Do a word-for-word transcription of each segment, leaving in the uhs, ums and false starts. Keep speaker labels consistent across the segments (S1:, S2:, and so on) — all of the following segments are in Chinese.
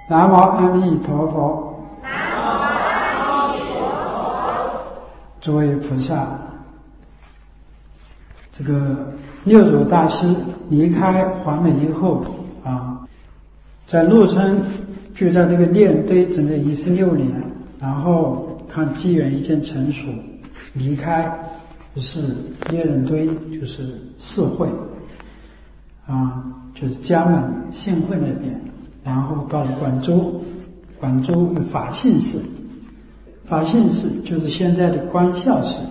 S1: 南无阿弥陀佛。
S2: 南无阿弥陀佛。
S1: 诸位菩萨，这个六祖大师离开华美以后啊，在鹿村就在这个炼堆整整一十六年，然后看机缘一见成熟，离开就是猎人堆，就是寺会啊，就是家门信会那边，然后到了广州，广州有法性寺，法性寺就是现在的观孝寺。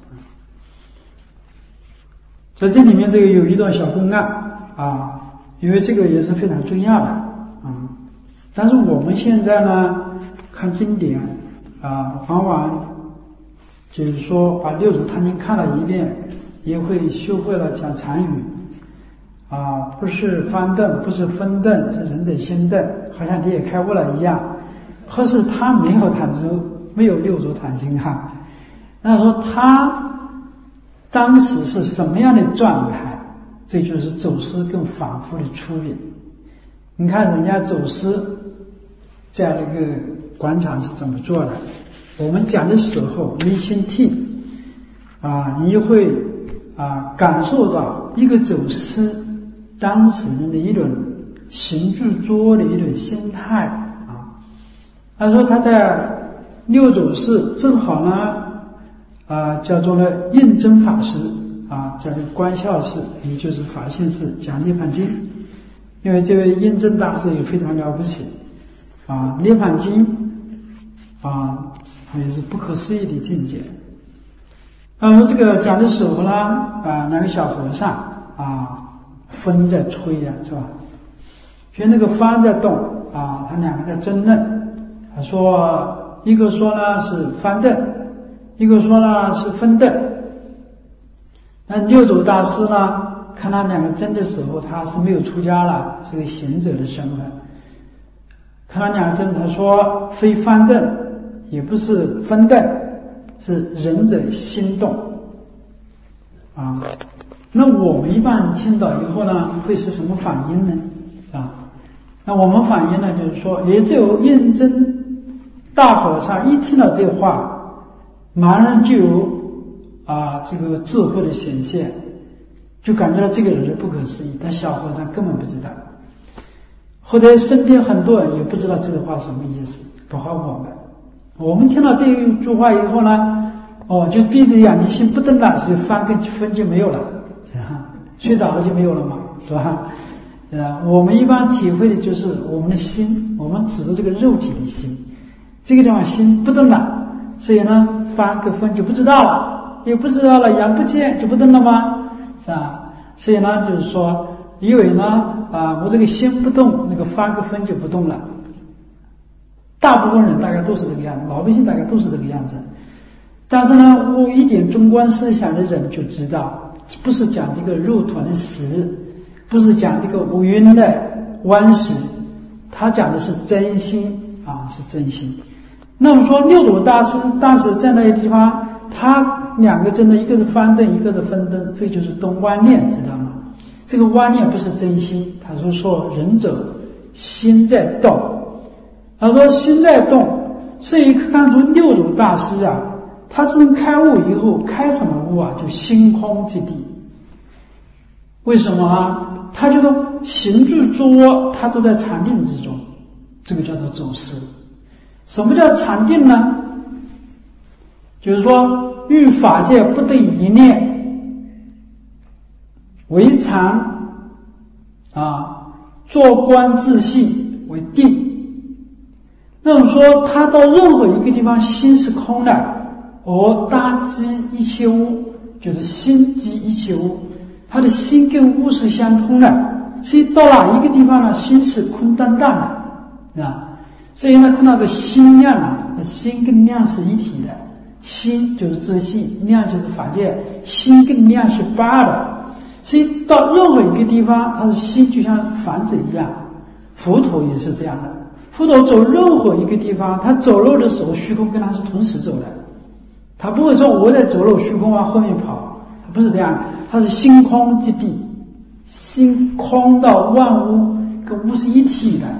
S1: 在这里面这个有一段小公案啊，因为这个也是非常重要的啊。但是我们现在呢看经典啊，往往就是说把六祖坛经看了一遍，也会修会了讲禅语啊，不是方凳，不是分凳，是人的心凳，好像你也开悟了一样。可是他没有坛经，没有六祖坛经哈。那说他当时是什么样的状态？这就是走师更反复的出别。你看人家走师在那个广场是怎么做的？我们讲的时候没心听啊，你会啊感受到一个走师当事人的一种行住坐的一种心态啊。他说他在六祖寺正好呢。啊，叫做呢印真法师啊，在这个观孝寺，也就是法性寺讲《涅槃经》，因为这位印真大师也非常了不起啊，《涅槃经》啊也是不可思议的境界。那么这个讲的时候呢，啊，那个小和尚啊，风在吹呀、啊，是吧？所以那个幡在动啊，他两个在争论，他说一个说呢是幡凳。一个说呢是分凳，那六祖大师呢，看他两个争的时候，他是没有出家了，是个行者的身份。看他两个争，他说非方凳，也不是分凳，是仁者心动啊。那我们一般听到以后呢，会是什么反应呢？啊，那我们反应呢，就是说，也只有印真大和尚一听到这话。马上就有啊这个智慧的显现，就感觉到这个人是不可思议，但小和尚根本不知道。后来身边很多人也不知道这个话什么意思，包括我们。我们听到这一句话以后呢，哦，就闭着眼睛心不动了，所以翻跟分就没有了，啊，睡着了就没有了嘛，是吧？呃，我们一般体会的就是我们的心，我们指的这个肉体的心，这个地方心不动了。所以呢，翻个分就不知道了，也不知道了，眼不见就不动了吗？是吧？所以呢，就是说，因为呢，啊，我这个心不动，那个翻个分就不动了。大部分人大概都是这个样子，老百姓大概都是这个样子。但是呢，我一点中观思想的人就知道，不是讲这个肉团的实，不是讲这个五蕴的弯实，他讲的是真心啊，是真心。那么说六祖大师当时在那个地方，他两个真的，一个是方凳，一个是分凳，这就是动观念，知道吗？这个观念不是真心，他说说仁者心在动，他说心在动，所以看出六祖大师啊，他自从开悟以后，开什么悟啊？就心空之地。为什么啊？他觉得行住坐卧，他都在禅定之中，这个叫做走师。什么叫禅定呢？就是说欲法界不得一念，为禅啊，坐观自性为定。那么说他到任何一个地方心是空的，而大即一切物，就是心即一切物，他的心跟物是相通的，所以到哪一个地方呢，心是空荡荡的啊。所以呢，看到个心量啊，心跟量是一体的，心就是自信，量就是法界，心跟量是八的。所以到任何一个地方，它的心就像房子一样，佛陀也是这样的。佛陀走任何一个地方，他走路的时候，虚空跟他是同时走的，他不会说我在走路，虚空往后面跑，他不是这样，他是心空之地，心空到万物跟物是一体的。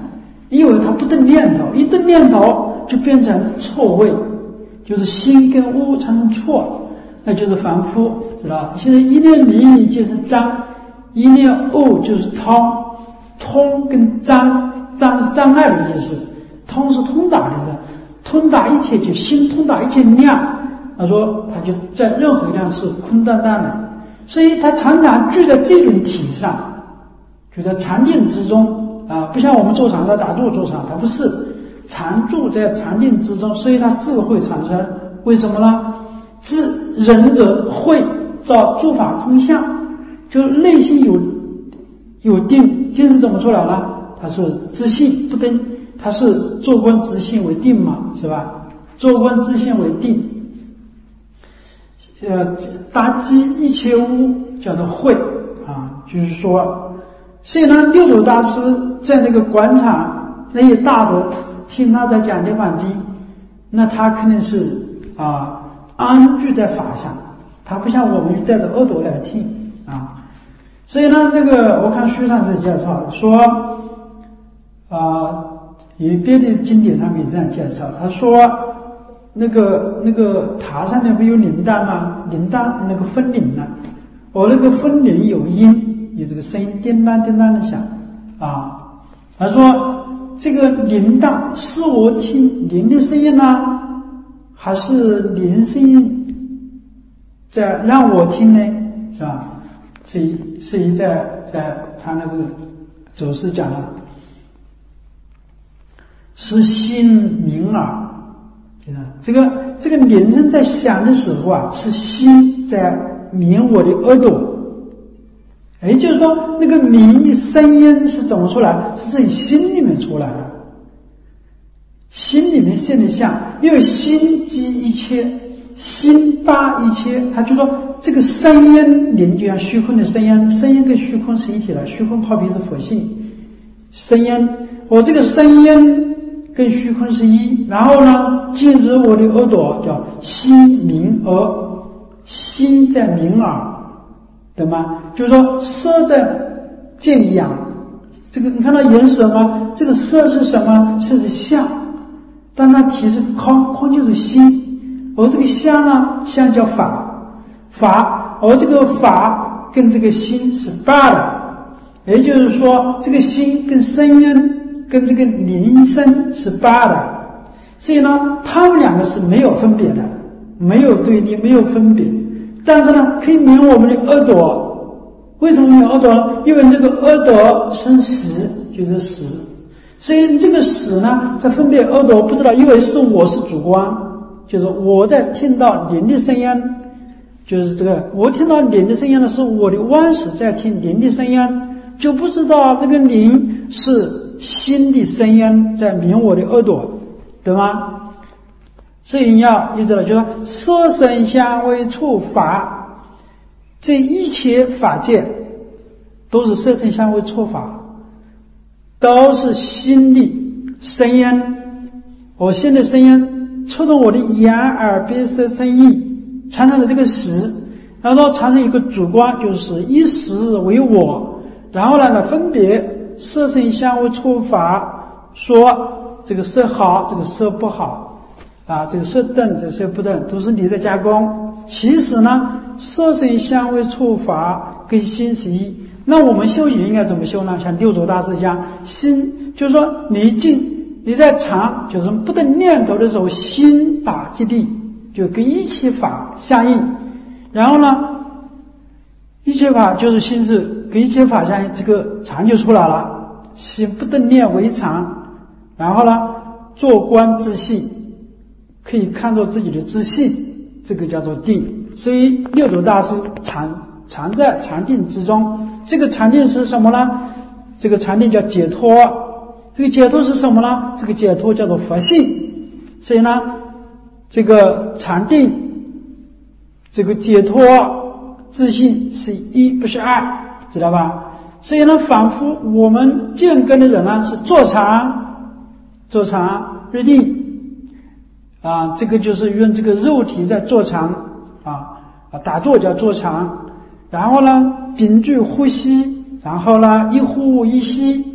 S1: 因为它不动念头，一动念头就变成错位，就是心跟物产生错，那就是凡夫，知道吧？现在一念明就是障，一念悟就是通，通跟障，障是障碍的意思，通是通达的意思，通达一切就心通达一切量。他说他就在任何一量是空荡荡的，所以他常常聚在这种体上，就在禅定之中啊，不像我们坐禅在打坐坐禅，他不是常住在禅定之中，所以他智慧产生。为什么呢？知仁者慧照诸法空相，就内心有有定，定是怎么出来呢？它是自信不定，它是坐观自信为定嘛，是吧？坐观自信为定。呃，达积一切物叫做慧啊，就是说，所以呢，六祖大师在那个广场那些大德听他在讲《涅槃经》，那他肯定是啊安居在法上，他不像我们带着耳朵来听啊。所以呢，这个我看书上在介绍说，啊，有别的经典上面这样介绍，他说。那个那个塔上面不有铃铛吗？铃铛那个风铃呢？我那个风铃有音，有这个声音，叮当叮当的响啊。他说这个铃铛是我听铃的声音呢，还是铃声音在让我听呢？是吧？所以所以在在他那个祖师讲了，是心明耳。这个这个铃声在响的时候啊，是心在鸣我的耳朵，也就是说，那个鸣的声音是怎么出来？是自己心里面出来的，心里面现的相，因为心即一切，心搭一切。他就说这个声音铃就像虚空的声音，声音跟虚空是一体的，虚空好比是佛性，声音我这个声音。跟虚空是一，然后呢，进入我的耳朵，叫心明耳，心在明耳，对吗？就是说，色在见养，这个你看到眼是什么？这个色是什么？色是相，但它体是空，空就是心，而这个相呢，相叫法，法，而这个法跟这个心是八的，也就是说，这个心跟声音。跟这个铃声是八的，所以呢，他们两个是没有分别的，没有对立，没有分别。但是呢，可以鸣我们的耳朵。为什么鸣耳朵呢？因为这个耳朵生识，就是识。所以这个识呢，在分别耳朵，不知道，因为是我是主观，就是我在听到铃的声音，就是这个我听到铃的声音呢，是我的妄识在听铃的声音，就不知道那个铃是。心的声音在鸣我的耳朵，对吗？所以你要一直的就说色声香味触法，这一切法界都是色声香味触法，都是心的声音。我心的声音触动我的眼耳鼻舌身意，产生了这个识，然后产生一个主观，就是以识为我，然后呢分别色声香味触法，说这个色好，这个色不好啊，这个色正，这个色不正，都是你在加工。其实呢，色声香味触法跟心是一。那我们修行应该怎么修呢？像六祖大师讲，心就是说你静，你在禅，就是不得念头的时候，心法即地，就跟一切法相应。然后呢，一切法就是心智。跟一切法相应，这个禅就出来了。心不得念为禅，然后呢，坐观自信，可以看作自己的自信，这个叫做定。所以六祖大师禅禅在禅定之中，这个禅定是什么呢？这个禅定叫解脱。这个解脱是什么呢？这个解脱叫做佛性。所以呢，这个禅定，这个解脱自信是一，不是二。知道吧？所以呢，仿佛我们建根的人呢，是坐禅，坐禅日定啊，这个就是用这个肉体在坐禅啊啊，打坐叫坐禅，然后呢，屏住呼吸，然后呢，一呼一吸，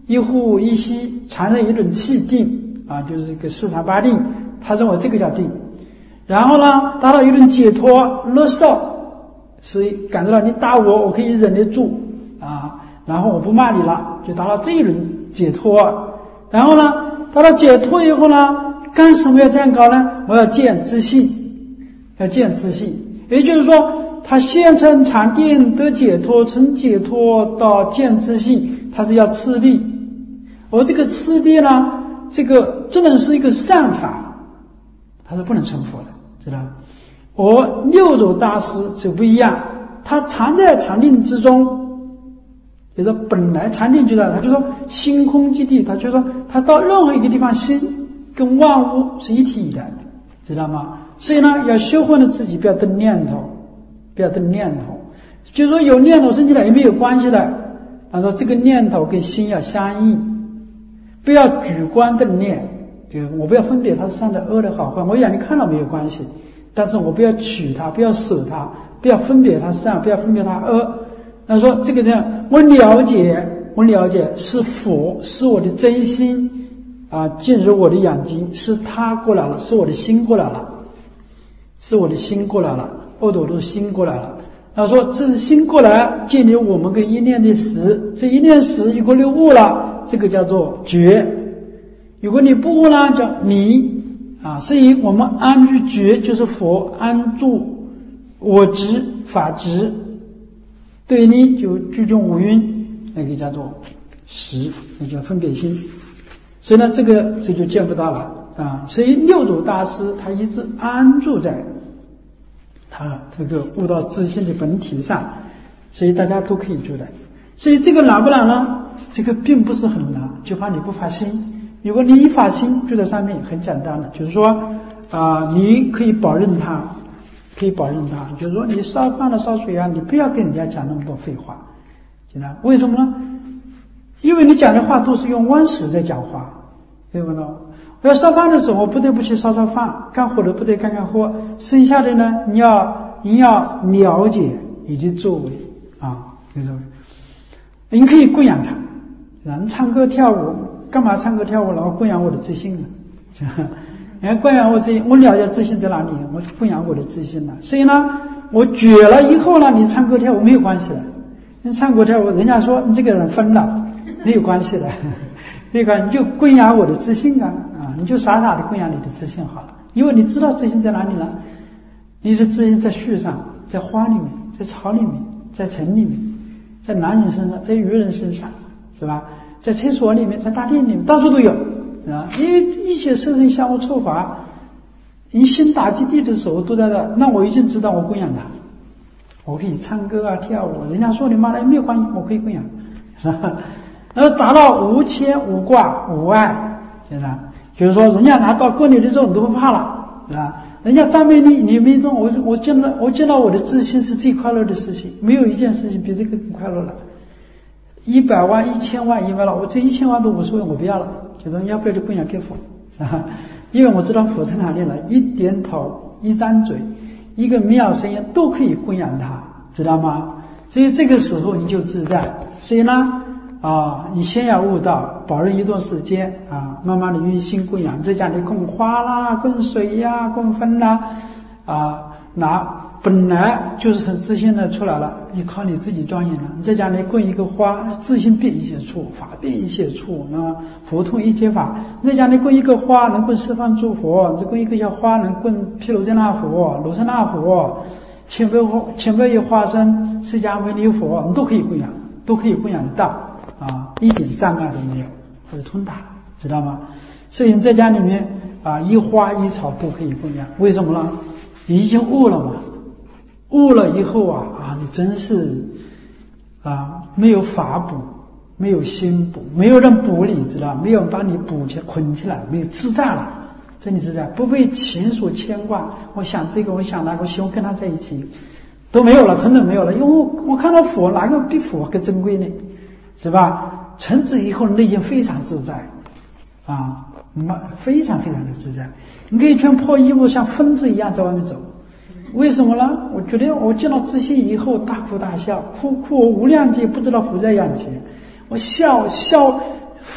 S1: 一呼一吸，产生一种气定啊，就是一个四禅八定，他认为这个叫定。然后呢，达到一种解脱乐受，是感觉到你打我，我可以忍得住啊，然后我不骂你了，就达到这一种解脱。然后呢，达到解脱以后呢，干什么要这样搞呢？我要见自性，要见自性，也就是说，他先成禅定得解脱，从解脱到见自性，他是要次第。而这个次第呢，这个只能是一个善法，他是不能成佛的，知道吗？而六祖大师就不一样，他常在禅定之中，也就是本来禅定就在，他就说心空即地，他就说他到任何一个地方，心跟万物是一体的，知道吗？所以呢，要修会了自己不要动念头，不要动念头，就是说有念头生起来也没有关系的。他说这个念头跟心要相应，不要举观动念，就我不要分别它是善的恶的好坏，我眼睛看到没有关系，但是我不要取它，不要舍它，不要分别它善，不要分别它恶。他说这个这样，我了解，我了解是佛，是我的真心啊，进入我的眼睛，是他过来了，是我的心过来了，是我的心过来了，恶朵都是心过来了。他说这是心过来建立我们跟一念的识，这一念识如果你悟了，这个叫做觉，如果你不悟呢叫迷啊。所以我们安住觉就是佛，安住我执法执，对你就居中无云，那个叫做识，那叫分别心。所以呢这个这就见不到了啊。所以六祖大师他一直安住在他这个悟到自性的本体上，所以大家都可以做的。所以这个难不难呢？这个并不是很难，就怕你不发心。如果你一发心就在上面，很简单的，就是说啊、呃，你可以保证它，可以保证它，就是说你烧饭了烧水啊，你不要跟人家讲那么多废话，知道为什么呢？因为你讲的话都是用温室在讲话，对不对？我要烧饭的时候，我不得不去烧烧饭，干活的不得干干活，剩下的呢，你要你要了解你的作为啊，你作为，你可以供养他，人唱歌跳舞，干嘛唱歌跳舞然后供养我的自信呢？你看供养我自信，我了解自信在哪里，我供养我的自信了。所以呢，我绝了以后呢，你唱歌跳舞没有关系的，你唱歌跳舞，人家说你这个人疯了，没有关系的。这个你就供养我的自信啊啊！你就傻傻的供养你的自信好了，因为你知道自信在哪里呢？你的自信在树上，在花里面，在草里面，在尘里面，在男人身上，在女人身上，是吧？在厕所里面，在大殿里面，到处都有啊！因为一切色身相互触法，你心打击地的时候都在这，那我已经知道我供养他，我可以唱歌啊跳舞，人家说你妈的没有关系，我可以供养，是吧？而达到无牵无挂无碍，是吧？就是说人家拿刀割你的时候你都不怕了，是吧？人家赞美你，你没中，我我见到我见到我的自信是最快乐的事情，没有一件事情比这个更快乐了。一百万一千万一万了，我这一千万都无所谓，我不要了，就说要不要就供养给佛，是吧？因为我知道佛在哪里了，一点头一张嘴一个妙声音都可以供养他，知道吗？所以这个时候你就自在。所以呢啊，你先要悟道，保证一段时间啊，慢慢的用心供养，在家里供花啦、供水呀、供分啦，啊，那本来就是从自信的出来了，你靠你自己庄严了。你在家里供一个花，自信遍一切处，法遍一切处，那么佛通一切法。你在家里供一个花，能供十方诸佛；你供一个小花，能供毗卢遮那佛、罗刹那佛、千百千百亿化身释迦牟尼佛，你都可以供养，都可以供养得到。啊，一点障碍都没有，或者通达，知道吗？所以你在家里面啊，一花一草都可以供养。为什么呢？你已经悟了嘛，悟了以后啊啊，你真是啊，没有法补，没有心补，没有人补你，知道？没有人把你补起来、捆起来，没有自在了，真的自在，不被情所牵挂。我想这个，我想那个，我希望跟他在一起，都没有了，统统没有了。因为我我看到佛，哪个比佛更珍贵呢？是吧？从此以后内心非常自在啊，非常非常的自在。你可以穿破衣服像疯子一样在外面走，为什么呢？我觉得我见到自信以后大哭大笑，哭哭无量劫不知道佛在眼前，我笑笑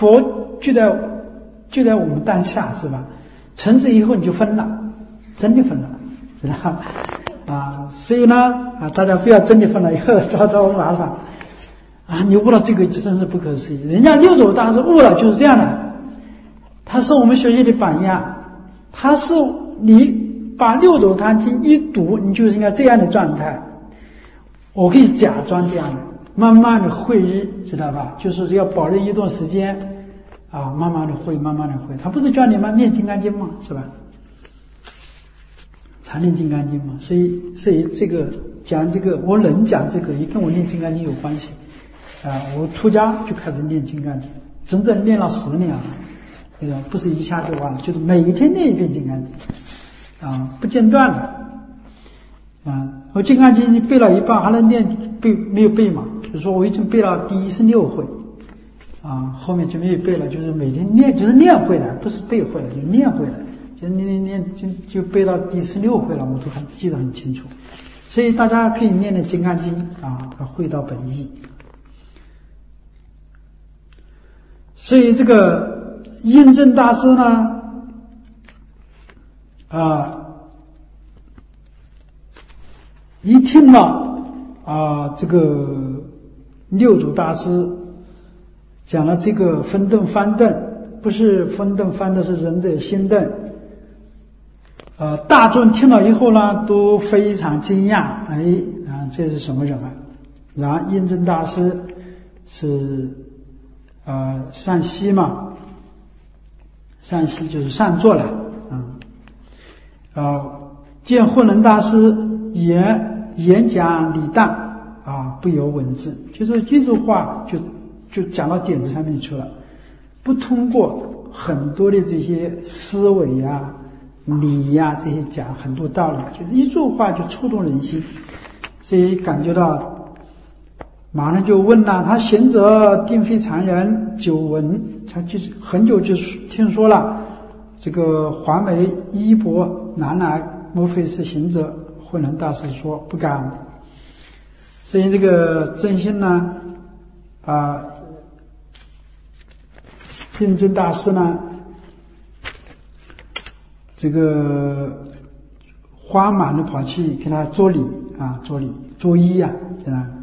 S1: 佛就在就在我们当下，是吧？成之以后你就分了，真的分了，知道吧？啊，所以呢，啊，大家不要真的分了以后遭到麻烦啊！你悟了这个真是不可思议，人家六祖大师悟了就是这样的，他是我们学习的榜样，他是你把六祖坛经一读，你就是应该这样的状态。我可以假装这样的，慢慢的会意，知道吧？就是要保证一段时间啊，慢慢的会，慢慢的会。他不是教你们念金刚经吗？是吧？常念金刚经嘛，所以所以这个讲这个，我能讲这个也跟我念金刚经有关系啊。我出家就开始念金刚经，整整念了十年了，这个不是一下就完了，就是每一天念一遍金刚经啊，不间断的啊。我金刚经背了一半，还能念背没有背嘛？就是说我已经背了第一十六回啊，后面就没有背了，就是每天念，就是念会了，不是背会了，就念会了。就念念念就就背到第十六回了，我都很记得很清楚，所以大家可以念念金刚经啊，它会到本意。所以这个印证大师呢，啊，一听了啊，这个六祖大师讲了这个分凳翻凳，不是分凳翻的是仁者心凳。呃，大众听了以后呢，都非常惊讶，哎啊，这是什么人啊？然后印证大师是呃上西嘛，上西就是上座了，嗯，呃，见慧能大师演演讲理当啊，不由文字，就是一句话就就讲到点子上面去了，不通过很多的这些思维呀、啊。理呀、啊，这些讲很多道理，就是一句话就触动人心，所以感觉到，马上就问了，他行者定非常人，久闻，他就很久就听说了，这个华眉衣钵南来，莫非是行者？慧能大师说不敢。所以这个真心呢，啊，印证大师呢。这个花满的跑去给他作礼啊，作礼作揖呀，这样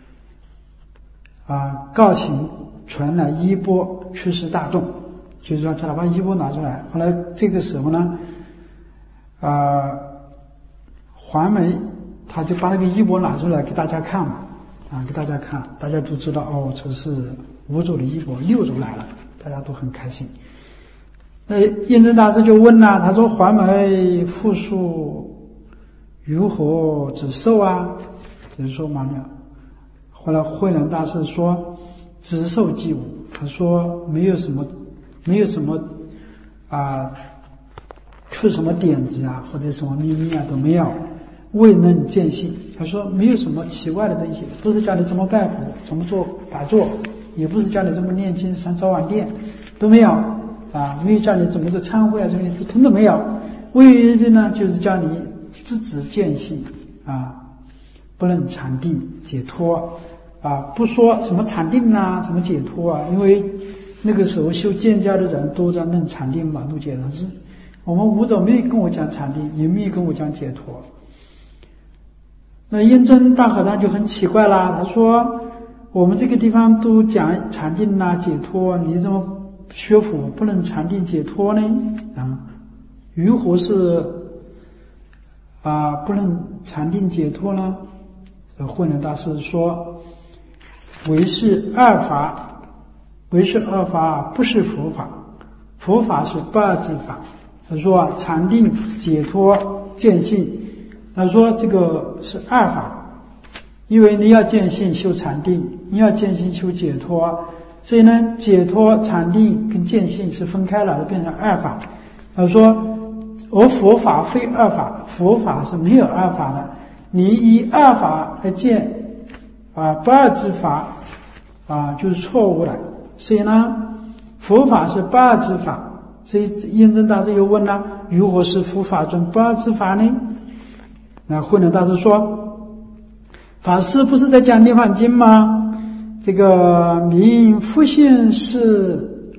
S1: 啊，告请传来衣钵驱使大众，就是说叫他把衣钵拿出来。后来这个时候呢，啊，黄梅他就把那个衣钵拿出来给大家看嘛，啊，给大家看，大家都知道哦，这是五祖的衣钵，六祖来了，大家都很开心。那印证大师就问了，他说：“黄梅复述如何止受啊？”就是说完了。后来慧能大师说：“止受即无。”他说没有什么，没有什么啊，出什么点子啊，或者什么秘密啊都没有，未能见性。他说没有什么奇怪的东西，不是教你怎么拜佛，怎么做打坐，也不是教你怎么念经、上早晚殿，都没有。啊，没有教你怎么个参会啊，这些都通通没有。唯一的呢，就是教你知止见性啊，不能禅定解脱啊，不说什么禅定啊，什么解脱啊，因为那个时候修见教的人都在论禅定嘛，都解脱。是我们五祖没有跟我讲禅定，也没有跟我讲解脱。那印证大和尚就很奇怪啦，他说我们这个地方都讲禅定啊解脱，你怎么学佛不能禅定解脱呢？啊，如何是啊不能禅定解脱呢？慧能大师说：“唯是二法，唯是二法，不是佛法。佛法是不二之法。”他说：“禅定解脱见性。”他说这个是二法，因为你要见性修禅定，你要见性修解脱。所以呢，解脱、禅定跟见性是分开了，变成二法。他说，而佛法非二法，佛法是没有二法的。你以二法来见啊，不二之法啊，就是错误的。所以呢，佛法是不二之法。所以印证大师又问了，如何是佛法中不二之法呢？那慧能大师说，法师不是在讲《涅槃经》吗？这个名复性是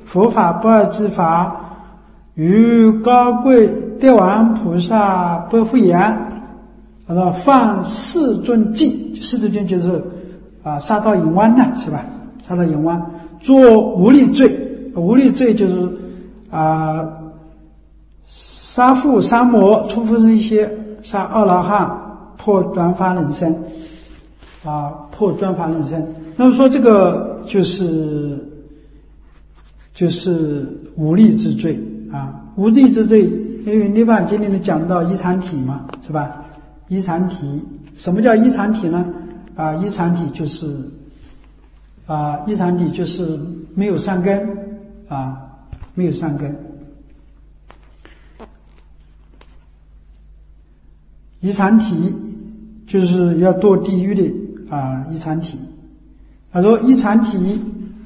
S1: 佛法不二之法，于高贵德王菩萨不复言。他说犯世尊禁，世尊就是啊杀盗淫妄的是吧？杀盗淫妄，作无力罪，无力罪就是啊杀父杀母出夫人些，杀阿罗汉，破转法人生啊破转法人生。那么说这个就是就是无力之罪啊，无力之罪，因为涅槃经里面讲到一禅体嘛，是吧？一禅体，什么叫一禅体呢？啊，一禅体就是啊，一禅体就是没有善根啊，没有善根。一禅体就是要堕地狱的啊，一禅体。他说一禅体，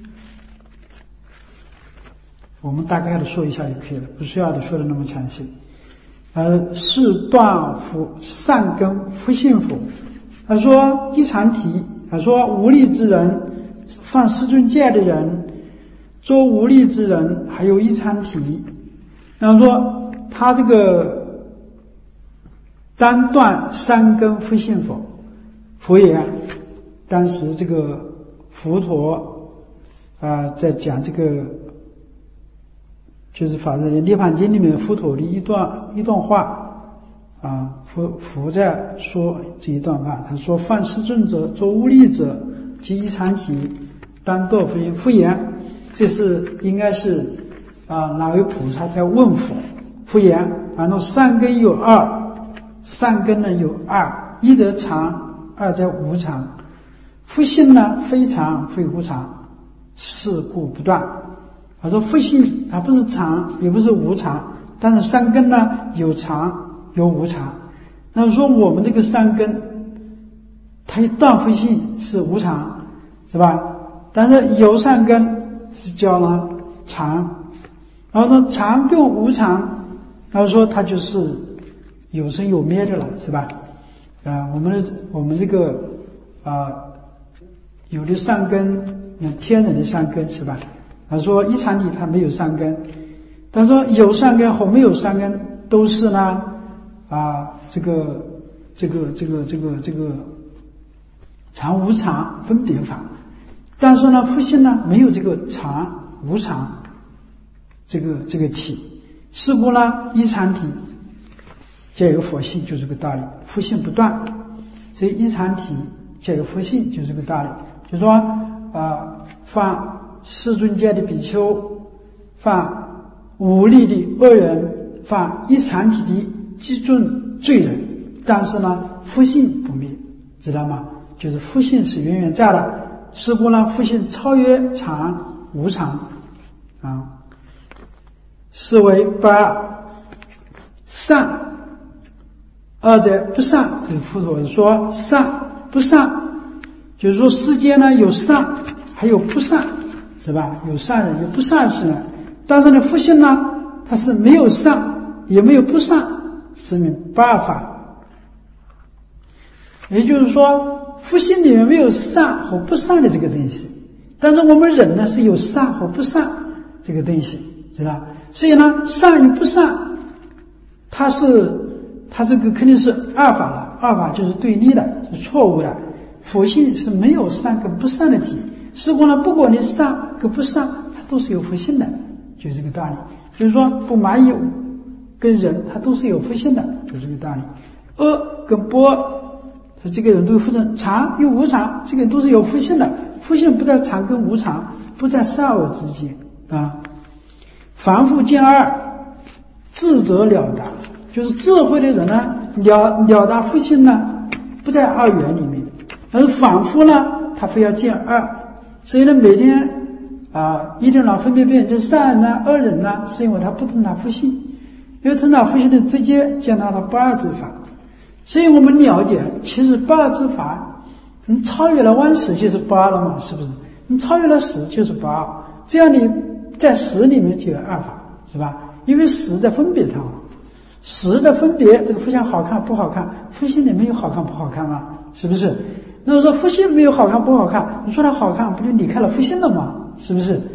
S1: 我们大概的说一下就可以了，不需要的说的那么详细。呃，是断福善根福信福。他说一禅体，他说无力之人，犯世尊戒的人，做无力之人，还有一禅体。然后说他这个单断三根福信佛。佛言，当时这个佛陀啊、呃、在讲这个。就是法在涅槃经里面佛陀的一段一段话啊，佛佛在说这一段话，他说犯世尊者，作无力者，即一禅体，当堕非复言。这是应该是啊哪位菩萨在问佛复言。然后善根有二，善根呢有二，一则常，二则无常。复性呢非常非无常，是故不断。他说复性它不是常也不是无常，但是善根呢有常有无常。那么说我们这个善根它一断复性是无常是吧？但是有善根是叫了常。然后说常跟无常，然后说它就是有生有灭的了是吧？啊，我们的我们这个啊有的善根，天然的善根是吧？他说一禅体它没有善根，他说有善根和没有善根都是呢啊这个这个这个这个这个常无常分别法，但是呢复性呢没有这个常无常这个这个体，是故呢一禅体加有佛性就是这个道理，复性不断，所以一禅体加有佛性就是这个道理，就是说啊犯世尊戒的比丘，犯无力的恶人，犯一禅体的极重罪人，但是呢复性不灭，知道吗？就是复性是远远在的，是故呢复性超越常无常啊，是为不二。善二者不善，这个佛陀说善不善，就是说世间呢有善还有不善是吧？有善人有不善人，但是呢复性呢它是没有善也没有不善，是名不二法。也就是说复性里面没有善和不善的这个东西，但是我们人呢是有善和不善这个东西，知道？所以呢善与不善它是它这个肯定是二法了，二法就是对立的，是错误的。佛性是没有善跟不善的体，是故呢不管你善跟不善它都是有佛性的，就是这个道理。就是说不满意跟人它都是有佛性的，就是这个道理。恶跟不恶他这个人都有佛性，常与无常这个都是有佛性的，佛性不在常跟无常，不在善恶之间啊。凡夫见二智者了达，就是智慧的人呢了了达佛性呢不在二元里面，但是凡夫呢他非要见二，所以呢每天啊一定要分别辨这善人呢恶人呢，是因为他不通达佛性，因为通达佛性的直接见到了不二之法。所以我们了解其实不二之法，你超越了万死就是不二了嘛，是不是？你超越了死就是不二，这样你在死里面就有二法，是吧？因为死在分别它嘛，死的分别这个佛像好看不好看，佛性里没有好看不好看啊，是不是？那么说佛性没有好看不好看，你说它好看不就离开了佛性了吗？是不是？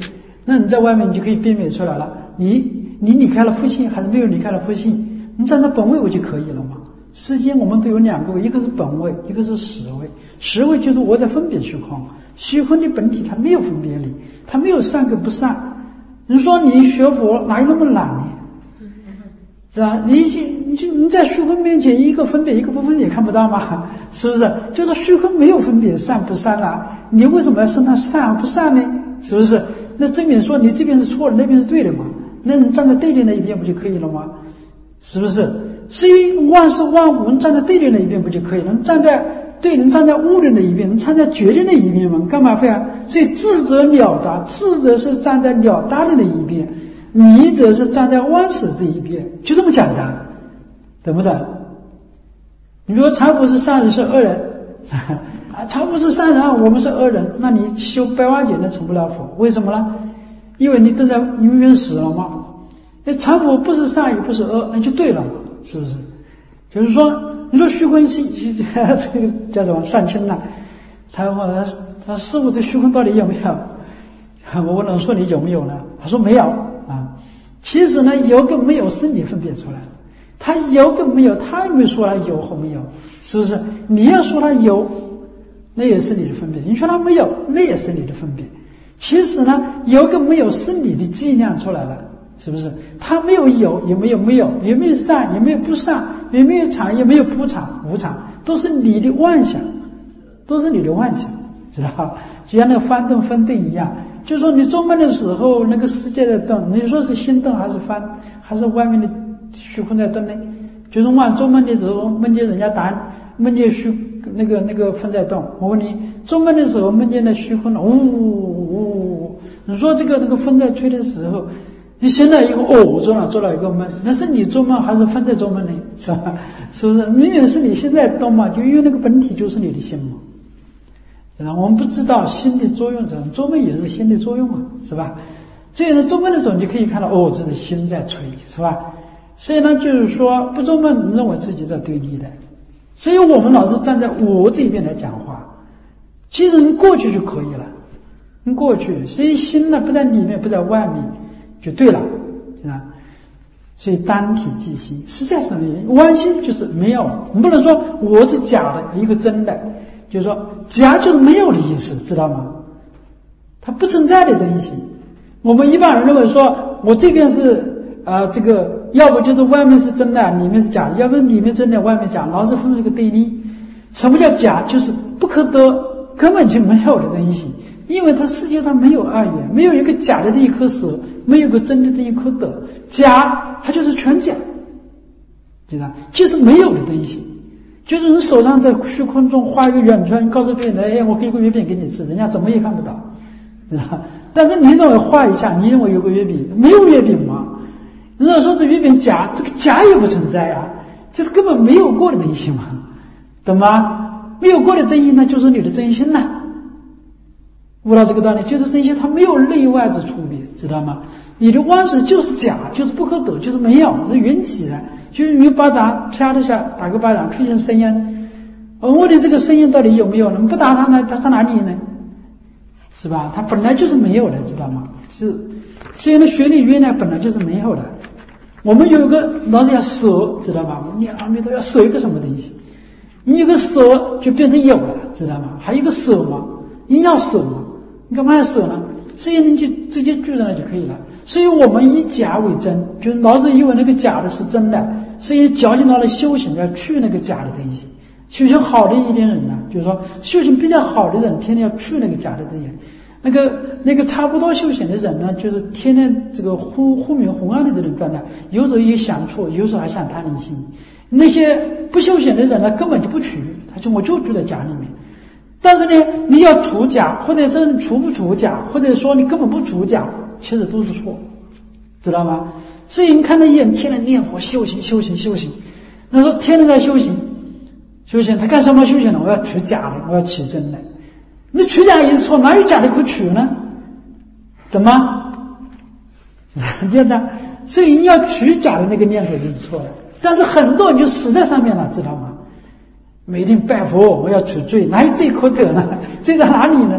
S1: 那你在外面你就可以辨别出来了，你你离开了父性还是没有离开了父性，你站在本位不就可以了吗？世间我们都有两个位，一个是本位，一个是实位。实位就是我在分别虚空，虚空的本体它没有分别力，它没有善跟不善。你说你学佛哪有那么难呢？是吧？你你就你在虚空面前一个分别一个不分别看不到吗？是不是？就是虚空没有分别善不善啊，你为什么要生它善而不善呢？是不是？那证明说你这边是错的，那边是对的嘛？那你站在对的那一边不就可以了吗？是不是？所以万事万物，你站在对的那一边不就可以了？你站在对，你站在悟的那一边，你站在觉的那一边嘛？干嘛非要？所以智者了达，智者是站在了达的那一边，迷者是站在万事这一边，就这么简单，懂不懂？你比如说禅佛是善人是恶人啊，禅佛是善人啊，我们是恶人，那你修百万劫那成不了佛，为什么呢？因为你等在永远死了嘛。那禅佛不是善也不是恶，那就对了嘛，是不是？就是说，你说虚空是这个叫什么算清了，他问他他师父这虚空到底有没有？我问了说你有没有呢？他说没有啊。其实呢，有跟没有是你分别出来的，他有跟没有，他也没说他有或没有，是不是？你要说他有，那也是你的分别；你说他没有，那也是你的分别。其实呢，有跟没有是你的计量出来的。是不是？他没有有，也没有没有，也没有善，也没有不善，也没有常，也没有不常，无常，都是你的妄想，都是你的妄想，知道吧？就像那个翻动分定一样，就是说你做梦的时候，那个世界在动，你说是心动还是翻，还是外面的虚空在动呢？就是晚做梦的时候，梦见人家打，梦见虚那个那个风在动。我问你，做梦的时候梦见那虚空了，呜呜呜，你说这个那个风在吹的时候。你醒来以后，哦，我做了做了一个梦，那是你做梦还是风在做梦呢？是吧？是不是？明明是你现在动嘛，就因为那个本体就是你的心嘛。然后我们不知道心的作用，怎么做梦也是心的作用啊，是吧？所以呢，做梦的时候你就可以看到，哦，这是心在吹，是吧？所以呢，就是说不做梦，认为自己在对立的。所以我们老是站在我这边来讲话，其实你过去就可以了，你过去，所以心呢不在里面，不在外面。就对了，啊，所以单体即心，实在是妄心就是没有，你不能说我是假的，一个真的，就是说假就是没有的意思，知道吗？它不存在的东西。我们一般人认为说，我这边是啊、呃，这个要不就是外面是真的，里面是假的，要不是里面真的，外面假，老是分这个对立。什么叫假？就是不可得，根本就没有的东西。因为它世界上没有二元，没有一个假的这一颗蛇，没有一个真的这一颗德，假它就是全假，知道？就是没有的东西，就是你手上在虚空中画一个圆圈，告诉别人，哎，我给个月饼给你吃，人家怎么也看不到，知道？但是你认为画一下，你认为有个月饼，没有月饼吗？如果说这月饼假，这个假也不存在啊，就是根本没有过的东西嘛，懂吗？没有过的东西，那就是你的真心呐。悟到这个道理，就是真心它没有内外之区别，知道吗？你的万事就是假，就是不可得，就是没有，是缘起的。就是你巴掌啪的下打个巴掌，出现声音，我的这个声音到底有没有呢？不打它呢，它在哪里呢？是吧？它本来就是没有的，知道吗？是，所以呢，学理原来本来就是没有的。我们有一个老是要舍，知道吗？你阿弥陀要舍一个什么东西，你有个舍就变成有了，知道吗？还有一个舍嘛，你要舍嘛。你干嘛要舍呢？所以你就直接聚上来就可以了。所以我们以假为真，就是老是以为那个假的是真的，所以矫情到了修行要去那个假的东西。修行好的一点人呢，就是说修行比较好的人，天天要去那个假的东西。那个那个差不多修行的人呢，就是天天这个忽忽明忽暗的这种状态，有时候也想错，有时候还想贪离心。那些不修行的人呢，根本就不去，他就我就住在假里面。但是呢，你要除假，或者是你除不除假，或者说你根本不除假，其实都是错，知道吗？所以你看那些人天天念佛修行修行修行，那说天天在修行修行，他干什么修行呢？我要取假的，我要取真的。你取假也是错，哪有假的可取呢？懂吗？就这样，所以你要取假的那个念头就是错的。但是很多人就死在上面了，知道吗？每天拜佛，我要取罪，哪有这颗德呢？罪在哪里呢？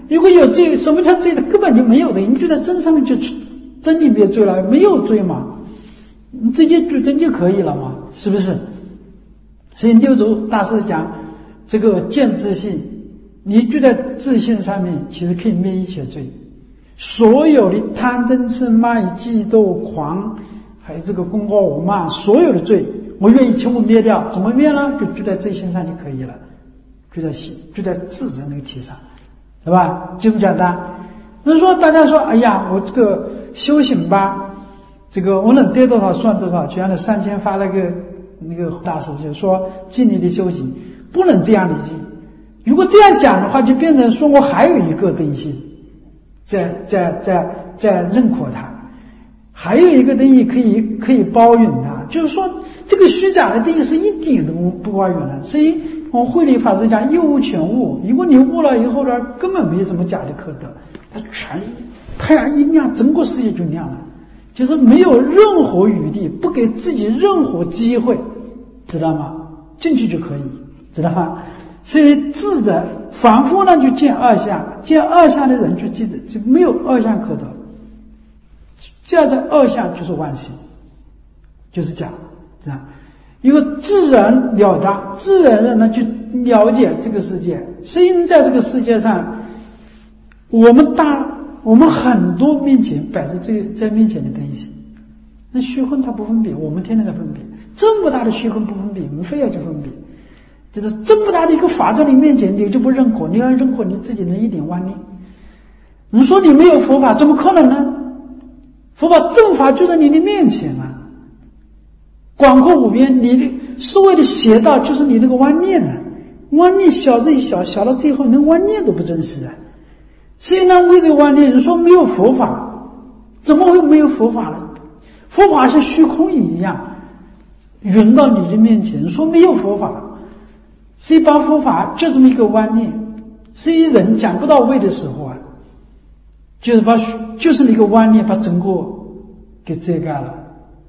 S1: 如果有罪，什么叫罪的？根本就没有的，你就在真上面就真里面罪了，没有罪嘛，你直接就真就可以了嘛，是不是？所以六祖大师讲这个见自性，你就在自性上面，其实可以灭一切罪，所有的贪嗔痴慢疑嫉妒狂，还有这个功高我慢，所有的罪，我愿意全部灭掉。怎么灭呢？就就在自性上就可以了，就在心，就在智的那个体上，是吧？就这么简单。那说大家说，哎呀，我这个修行吧，这个我能得多少算多少，就像那三千发那个那个大师就说，尽力的修行，不能这样的记。如果这样讲的话，就变成说我还有一个东西，在在在在认可它，还有一个东西可以可以包容它，就是说这个虚假的东西是一点都不包容的。所以我慧理法师讲一无全悟，如果你悟了以后呢，根本没什么假的可得，它全太阳一亮，整个世界就亮了，就是没有任何余地，不给自己任何机会，知道吗？进去就可以，知道吗？所以智者反复呢就见二相，见二相的人就记着就没有二相可得，这样在二相就是妄心，就是假，这样一个自然了达，自然人呢去了解这个世界。所以在这个世界上，我们大我们很多面前摆着这个在面前的东西，那虚空它不分别，我们天天在分别，这么大的虚空不分别，我们非要去分别。就是这么大的一个法在你面前，你就不认可，你要认可你自己的一点妄念。你说你没有佛法，怎么可能呢？佛法正法就在你的面前啊，广阔无边，你的所谓的邪道就是你那个妄念啊，妄念小最小，小到最后连妄念都不真实啊。所以呢，为这个妄念，你说没有佛法，怎么会没有佛法呢？佛法是虚空一样，云到你的面前，你说没有佛法。所以把佛法就这么一个观念，所以人讲不到位的时候啊，就是把就是一个观念把整个给遮盖了。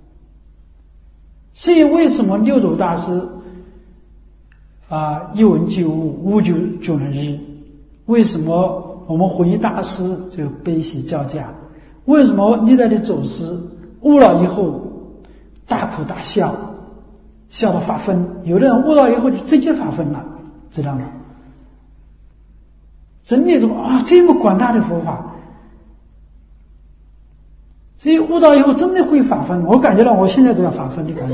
S1: 所以为什么六祖大师啊一闻即悟，悟就就能日？为什么我们弘一大师就悲喜交加？为什么历代的祖师悟了以后大哭大笑？笑到发疯，有的人悟到以后就直接发疯了，知道吗？真那种啊，这么广大的佛法，所以悟到以后真的会发疯。我感觉到我现在都要发疯的感觉。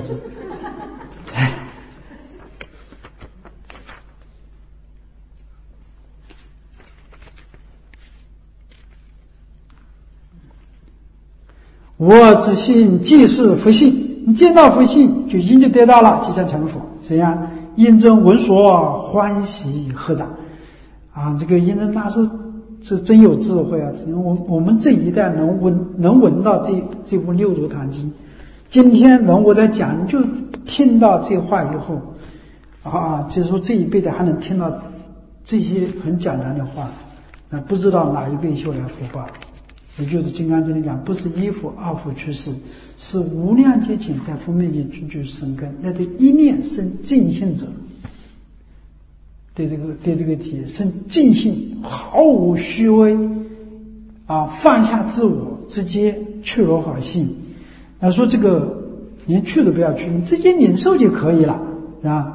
S1: 我之心即是佛性。你见到佛性，就已经就得到了，即将成佛。怎样？印证闻所欢喜合掌啊！这个印证大师是真有智慧啊！我我们这一代能闻能闻到这这部《六祖坛经》，今天能我在讲，就听到这话以后啊，就是说这一辈子还能听到这些很简单的话，那不知道哪一辈修来福报。也就是《金刚经》里讲，不是一佛二佛去世，是无量劫前在佛面前句句生根。那对一念生尽性者，对这个对这个体生尽性，毫无虚伪啊，放下自我，直接去如法性。他说这个连去都不要去，你直接领受就可以了啊。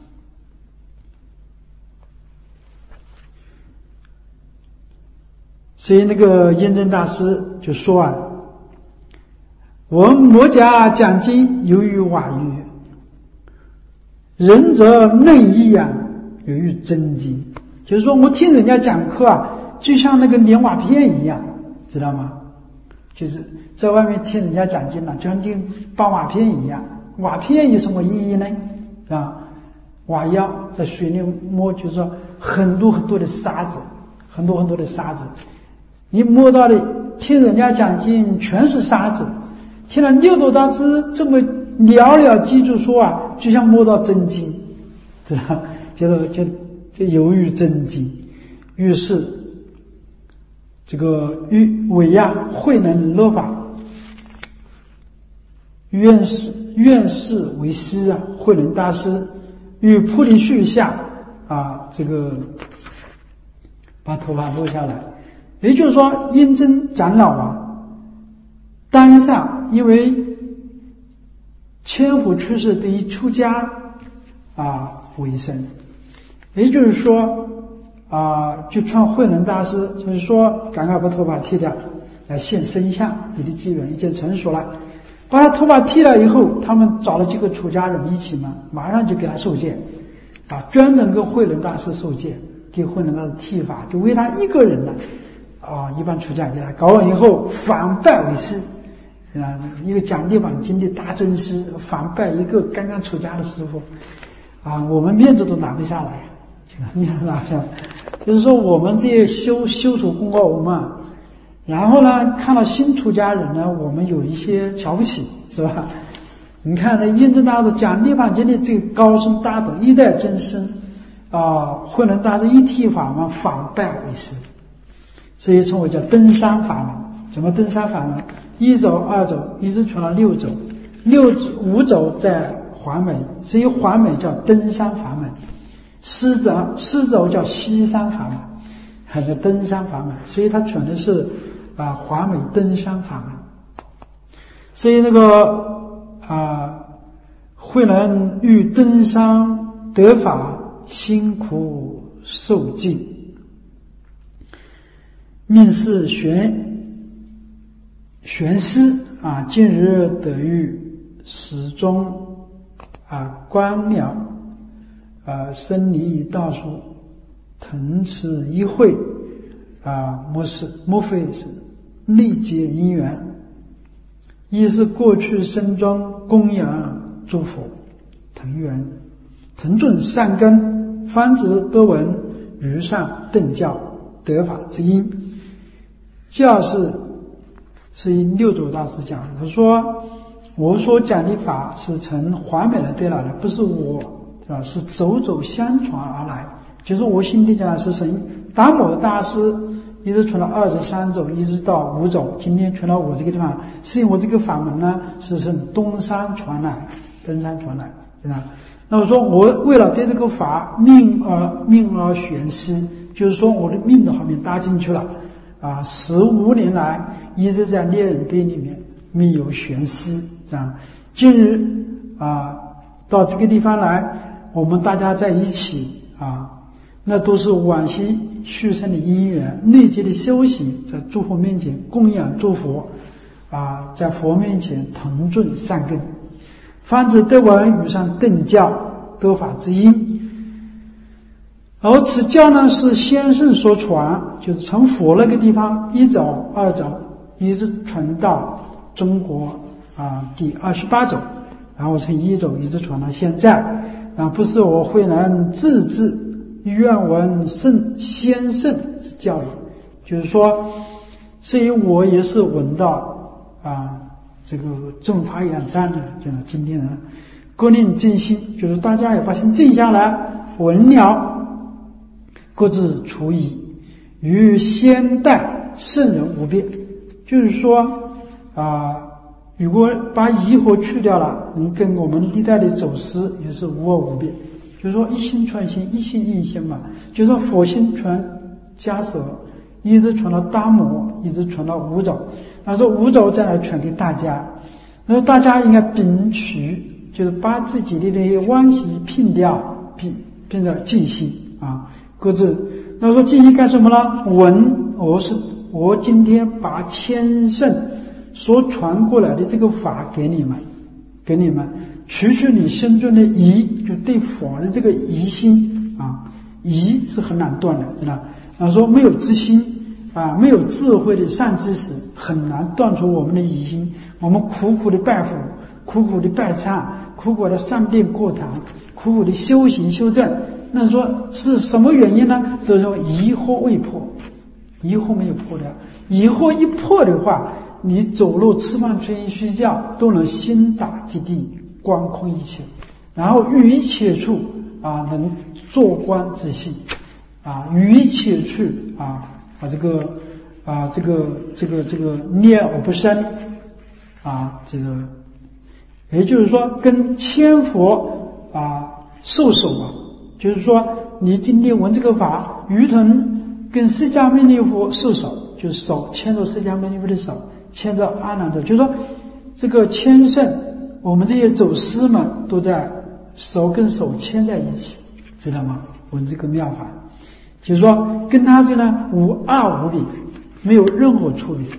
S1: 所以那个印证大师就说啊，我们佛家讲经由于瓦语，仁则内意啊，由于真经。就是说我听人家讲课啊，就像那个连瓦片一样，知道吗？就是在外面听人家讲经了，就像听扒瓦片一样。瓦片有什么意义呢？啊，瓦窑在水里摸，就是说很多很多的沙子，很多很多的沙子。你摸到的听人家讲经全是沙子，听了六祖大师这么寥寥几句说啊，就像摸到真经，知道？就是就就犹豫真经。于是这个于伟呀慧能乐法，愿是愿是为师啊，慧能大师与菩提树下啊，这个把头发落下来。也就是说，印真长老啊，当下因为千佛去世得以出家啊为生，也就是说啊，就劝慧能大师，就是说赶快把头发剃掉，来现身相，你的机缘已经成熟了。把他头发剃了以后，他们找了几个出家人一起嘛，马上就给他受戒，啊，专门跟慧能大师受戒，给慧能大师剃发，就为他一个人呢，啊，一般出家给他搞完以后，反拜为师，啊，一个讲《涅槃经》的大真师，反拜一个刚刚出家的师傅，啊，我们面子都拿不下来，面子拿不下来，就是说我们这些修修属公告我们啊。然后呢，看到新出家人呢，我们有一些瞧不起，是吧？你看那印真大师讲《涅槃经》的这个高僧大德一代真僧啊，慧能大师一剃法门，反拜为师，所以称为叫登山法门。怎么登山法门？一走、二走，一直传到六走，六五走在环美，所以环美叫登山法门；四走四走叫西山法门，还叫登山法门。所以他传的是。啊，华美登山法门，所以那个啊，慧能欲登山得法，辛苦受尽，命是玄玄师啊，近日得遇始终啊观鸟啊生离道术，腾此一会啊，莫是莫非是历劫因缘，一是过去生中供养诸佛，腾缘腾准善根，方值得闻如上顿教得法之因。教是是以六祖大师讲，他说我所讲的法是从华美来得来的，不是我啊，是走走相传而来，就是我心里讲的是从达摩大师一直传到二十三走，一直到五走，今天传到我这个地方，是因为我这个法门呢是从东山传来，登山传来，对吧？那我说我为了对这个法命而命而玄师，就是说我的命的后面搭进去了啊，十五年来一直在猎人堆里面命有玄师啊，今日啊到这个地方来，我们大家在一起啊，那都是往昔续生的因缘，内界的修行，在诸佛面前供养诸佛啊，在佛面前腾准善根，方值得闻于上顿教得法之因。而此教呢是先圣所传，就是从佛那个地方一走二走一直传到中国啊第二十八走，然后从一走一直传到现在啊，不是我慧能自制愿闻圣先圣之教育，就是说所以我也是闻到啊这个正法仰赞的，就是今天呢各令静心，就是大家也把心静下来，闻了各自除疑，与先代圣人无别。就是说啊，如果把疑惑去掉了，能跟我们历代的走师也是无二无别。就是说一心传心，一心印心嘛。就是说佛心传迦舍，一直传到达摩，一直传到五走。他说五走再来传给大家，那么大家应该摒取，就是把自己的那些妄习摒掉，变变成静心啊。各自那说静心干什么呢？闻，我是我今天把千圣所传过来的这个法给你们，给你们除去你心中的疑，就对佛的这个疑心啊，疑是很难断的，知道？啊，说没有知心啊，没有智慧的善知识，很难断除我们的疑心。我们苦苦的拜佛，苦苦的拜忏，苦苦的上殿过堂，苦苦的修行修正。那说是什么原因呢？都是说疑惑未破，疑惑没有破掉。疑惑一破的话，你走路、吃饭、睡衣、睡觉都能心打即地，观空一切，然后于一切处啊能坐观自性啊，于一切处啊啊这个啊这个这个这个念而不生啊，这个也就是说跟千佛啊受守啊。就是说你今天闻这个法，如同跟释迦牟尼佛受手，就是手牵着释迦牟尼佛的手，牵着阿难的，就是说这个牵圣，我们这些走师们都在手跟手牵在一起，知道吗？闻这个妙法，就是说跟他这呢无二无别，没有任何处别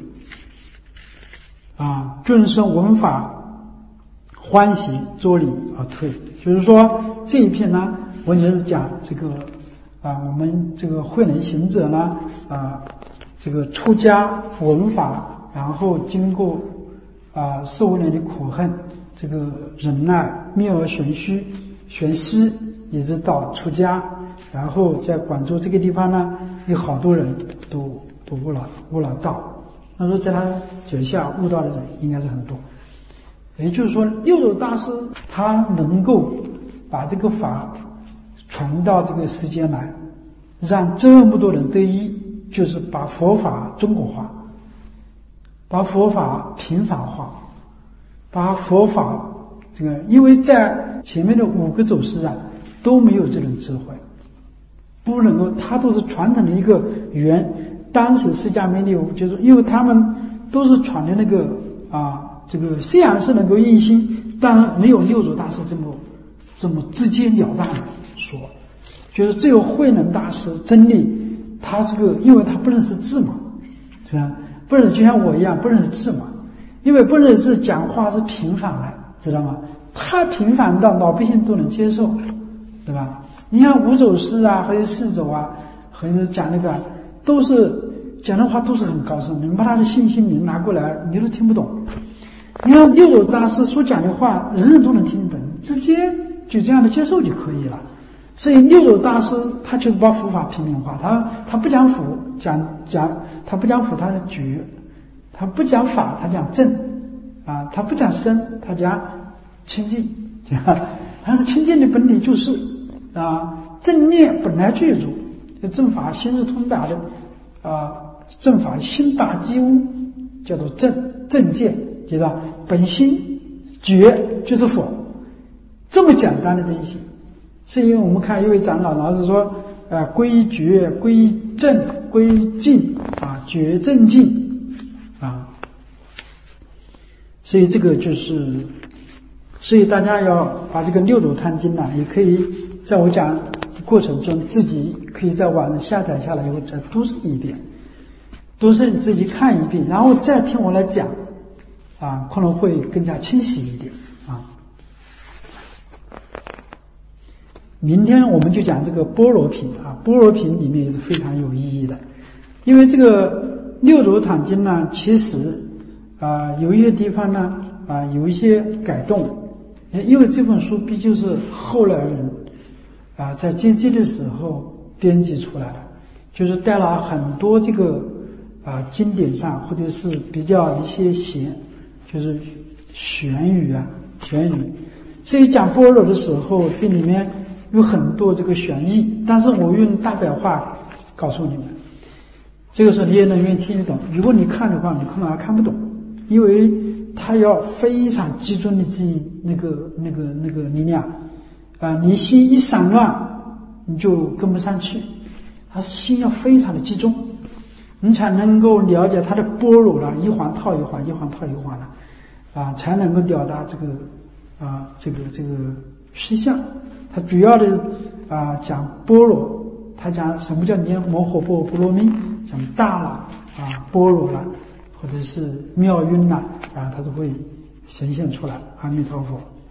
S1: 啊，尊生闻法欢喜作礼而退。就是说这一篇呢完全是讲这个啊，我们这个慧能行者呢啊，这个出家闻法，然后经过啊受年的苦恨，这个忍耐妙而玄虚玄虚，一直到出家，然后在广州这个地方呢，有好多人都都悟了悟了道。他说在他脚下悟道的人应该是很多。也就是说，六祖大师他能够把这个法传到这个世间来，让这么多人得益，就是把佛法中国化，把佛法平法化，把佛法这个，因为在前面的五个祖师啊都没有这种智慧，不能够，他都是传承的一个缘。当时释迦牟尼佛就是因为他们都是传的那个啊。这个虽然是能够印心，当然没有六祖大师这么这么直截了当的说，就是只有慧能大师真理，他这个因为他不认识字嘛，是吧？不认识就像我一样不认识字嘛，因为不认识字讲话是平凡的，知道吗？太平凡到老百姓都能接受，对吧？你看五祖师啊，还有四祖啊，还是讲那个，都是讲的话都是很高深，你们把他的信息名拿过来，你都听不懂。你看六祖大师所讲的话，人人都能听懂，直接就这样的接受就可以了。所以六祖大师他就是把佛法平民化，他他不讲佛，讲讲他不讲佛，他是觉；他不讲法，他讲正啊；他不讲身，他讲清净。他是清净的本体就是啊，正念本来具足，正法心是通达的啊，正法心达机无，叫做正正见。知道本心觉就是佛，这么简单的东西，是因为我们看一位长老老是说，呃，归觉、归正、归净啊，觉正净啊，所以这个就是，所以大家要把这个六祖坛经呢，也可以在我讲过程中自己可以在网上下载下来以后再读诵一遍，读诵你自己看一遍，然后再听我来讲。啊，可能会更加清晰一点啊。明天我们就讲这个般若品啊，般若品里面也是非常有意义的，因为这个六祖坛经呢，其实啊有一些地方呢啊有一些改动，因为这本书毕竟是后来人啊在接机的时候编辑出来的，就是带了很多这个啊经典上或者是比较一些邪。就是玄语啊，玄语。所以讲般若的时候，这里面有很多这个玄义，但是我用大白话告诉你们，这个时候你也能愿意听得懂。如果你看的话，你可能还看不懂，因为它要非常集中的记忆那个那个那个力量啊，你心一散乱，你就跟不上去。它心要非常的集中，你才能够了解它的般若了，一环套一环，一环套一环了。啊，才能够了达这个啊，这个这个实相。它主要的啊讲般若，它讲什么叫念摩诃般波罗蜜，讲大了啊，般若了，或者是妙音了啊，它都会显现出来。阿弥陀佛。